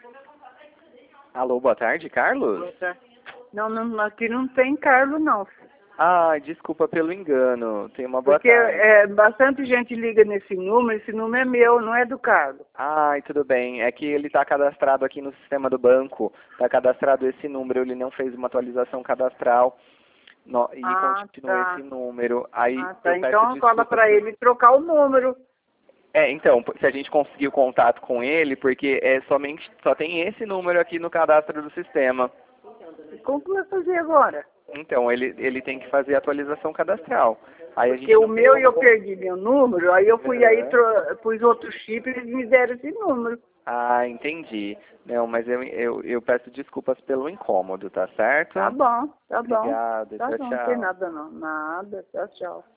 Alô, boa tarde, Carlos? Boa tarde. Não, não, aqui não tem Carlos, não. Ah, desculpa pelo engano. Tem uma boa Porque tarde. bastante gente liga esse número é meu, não é do Carlos. Ai, tudo bem. É que ele está cadastrado aqui no sistema do banco. Está cadastrado esse número. Ele não fez uma atualização cadastral e continua Tá. esse número. Aí Ah, tá. eu peço Então fala desculpas. para ele trocar o número. Então, se a gente conseguir o contato com ele, porque só tem esse número aqui no cadastro do sistema. Como que vai fazer agora? Então, ele tem que fazer a atualização cadastral. Aí a Porque gente o não tem meu como... eu perdi meu número, aí eu fui aí, Aham. pus outro chip e eles me deram esse número. Ah, entendi. Não, mas eu peço desculpas pelo incômodo, tá certo? Tá bom, tá bom. Obrigado, Tá tchau, bom, não tem tchau. nada não. Nada, tchau, tchau.